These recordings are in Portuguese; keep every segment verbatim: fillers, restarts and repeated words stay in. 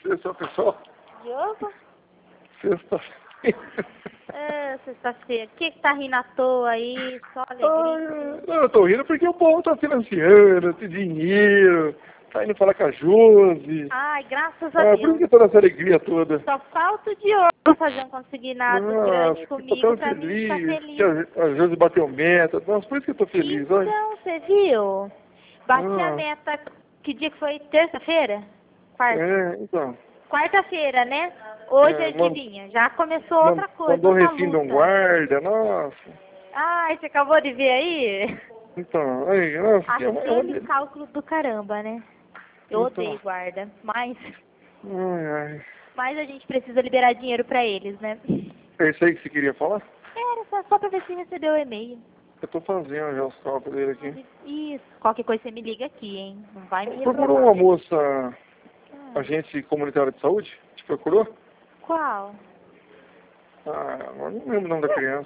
Sexta, pessoal. Diogo? Sexta-feira. É, sexta-feira. O que que tá rindo à toa aí? Só alegria. Ah, eu tô rindo porque o povo tá financiando, tem dinheiro, tá indo falar com a Josi. Ai, graças a Ah, por Deus. que toda essa alegria toda? Só falta o Diogo fazer um consignado grande Nossa, tô comigo tão pra mim ficar feliz, feliz. que a, a Josi bateu meta. Nossa, por isso que eu tô feliz, olha. Então, você viu? Bati a Ah, meta, que dia que foi? Terça-feira? Quarta? é, então. Quarta-feira, né? Hoje, É, man- adivinha, já começou man- outra coisa, mandou outra refém de um luta. guarda, nossa. Ai, você acabou de ver aí? Então, aí, nossa, que é uma, é uma Aquele delícia. cálculo do caramba, né? Eu Então, odeio guarda, mas, ai, ai. mas a gente precisa liberar dinheiro pra eles, né? É isso aí que você queria falar? Era só, só pra ver se recebeu o e-mail. Eu tô fazendo já os cálculos dele aqui. Isso, qualquer coisa você me liga aqui, hein? Não vai me Procurou reprovar. uma moça, Ah, agente comunitária de saúde? Te procurou? qual? Ah, agora não lembro o nome da criança.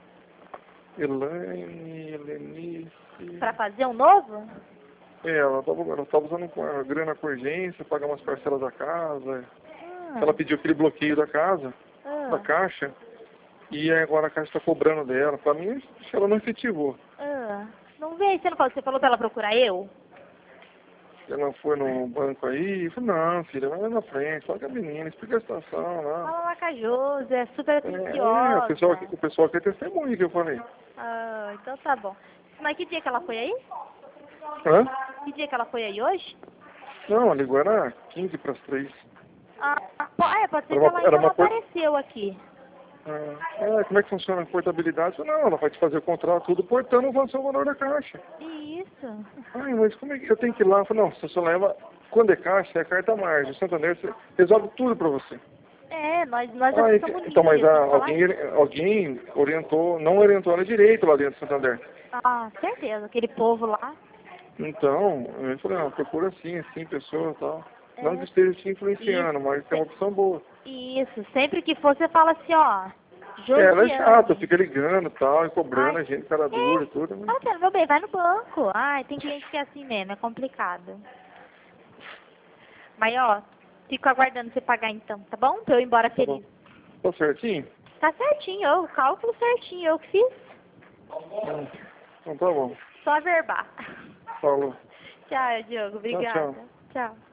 Elaine, Helenice... Pra fazer um novo? É, ela tava, ela tava usando com a grana com urgência, pagar umas parcelas da casa. Ah, Ela pediu aquele bloqueio da casa, da ah, caixa, e agora a caixa está cobrando dela. Pra mim, acho que ela não efetivou. ah. Não veio, você não falou, você falou pra ela procurar eu? Ela foi no banco aí e falou, não, filha, vai lá na frente, fala com a menina, explica a situação lá. Fala lá com a Josi, é super É, é, o pessoal, atenciosa. aqui- o pessoal aqui é testemunha que eu falei. Ah, então tá bom. Mas que dia que ela foi aí? Hã? Que dia que ela foi aí hoje? Não, ela ligou era quinze para as três. Ah, po- é, pode ser Era que uma, ela era ainda não uma por... apareceu aqui. ah, é, como é que funciona a portabilidade? Eu falei, não, ela vai te fazer o contrato tudo portando o seu valor da caixa. Isso. Ai, mas como é que eu tenho que ir lá? Eu falei, não, você só leva, quando é caixa, é carta margem. O Santander você resolve tudo para você. É, nós, nós Ah, aqui ent- somos então, mas livres, ah, tem que falar alguém, isso. alguém orientou, não orientou ela direito lá dentro do Santander. Ah, certeza, aquele povo lá. Então, eu falei, não, procura assim, assim, pessoa e tal. Não que É, esteja te influenciando, isso, mas tem uma opção boa. isso, sempre que for você fala assim, ó, É, ela é chata, Josiane. fica ligando e tal, e cobrando Ai, a gente, cara dura é, e tudo. Né? fala assim, meu bem, vai no banco. Ai, tem cliente que é assim mesmo, é complicado. Mas ó, fico aguardando você pagar então, tá bom? Pra eu ir embora Tá bom. feliz. Tá certinho? Tá certinho, eu cálculo certinho, eu que fiz. Hum, Então tá bom. Só verbar. Falou. Tchau, Diogo, Tchau, obrigada. tchau. Tchau.